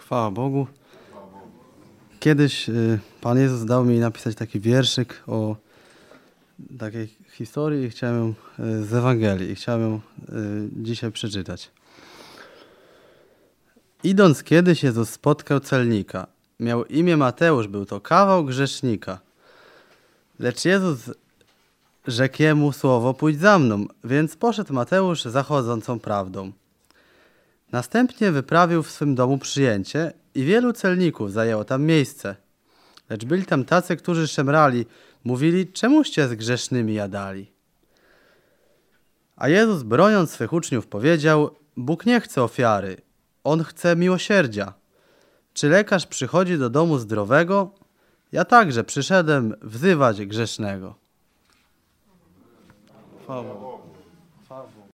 Chwała Bogu. Kiedyś Pan Jezus dał mi napisać taki wierszyk o takiej historii i chciałem ją z Ewangelii i chciałem ją dzisiaj przeczytać. Idąc kiedyś Jezus spotkał celnika. Miał imię Mateusz, był to kawał grzesznika. Lecz Jezus rzekł jemu słowo: pójdź za mną, więc poszedł Mateusz za chodzącą prawdą. Następnie wyprawił w swym domu przyjęcie i wielu celników zajęło tam miejsce. Lecz byli tam tacy, którzy szemrali, mówili: czemuście z grzesznymi jadali? A Jezus, broniąc swych uczniów, powiedział: Bóg nie chce ofiary, On chce miłosierdzia. Czy lekarz przychodzi do domu zdrowego? Ja także przyszedłem wzywać grzesznego. Chwała Bogu.